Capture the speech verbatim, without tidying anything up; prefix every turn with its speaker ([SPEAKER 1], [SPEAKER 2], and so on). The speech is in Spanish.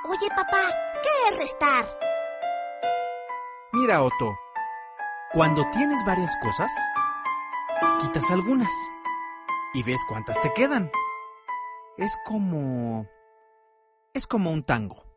[SPEAKER 1] Oye, papá, ¿qué es restar?
[SPEAKER 2] Mira, Otto, cuando tienes varias cosas, quitas algunas y ves cuántas te quedan. Es como... es como un tango.